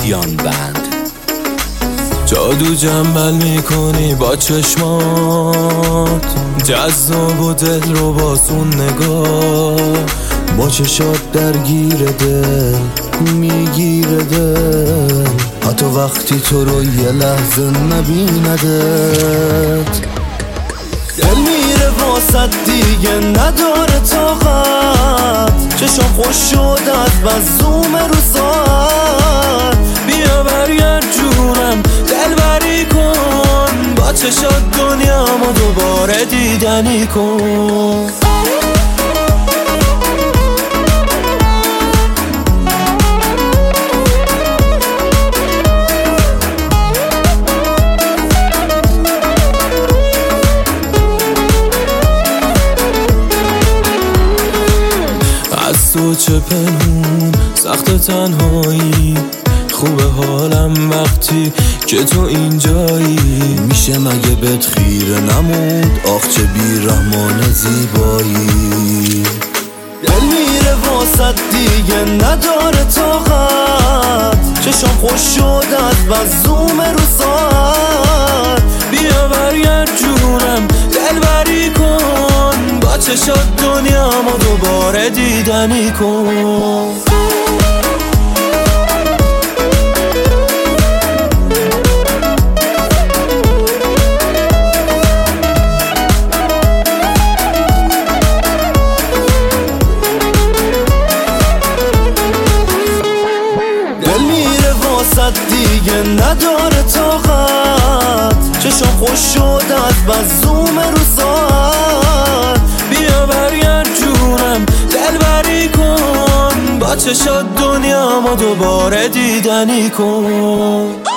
کیان بند. جادو جنبل میکنی با چشمات، جذاب و دل رو باسون نگاه، با چشات درگیر دل میگیره دل، حتی وقتی تو رو یه لحظه نبیندت. دل میره واسط دیگه نداره طاقت، چشم خوش شد از بس زوم رو ساعت. بیا برگرد جونم دلبری کن، با چشات دنیامو دوباره دیدنی کن. تو چه پنهون سخت تنهایی، خوبه حالم وقتی که تو اینجایی. میشه مگه بهت خیره نموند، آخ چه بیرحمانه زیبایی. دل میره واسط دیگه نداره طاقت، چشم خوش شد از بس زوم رو ساعت. بیا برگرد جونم دلبری کن، با چشات دنیامو دوباره دیدنی کن. دل میره واسط دیگه نداره طاقت، چشم خوش شد از بس زوم رو ساعت. بیا برگرد جونم دلبری کن، با چشات دنیامو دوباره دیدنی کن.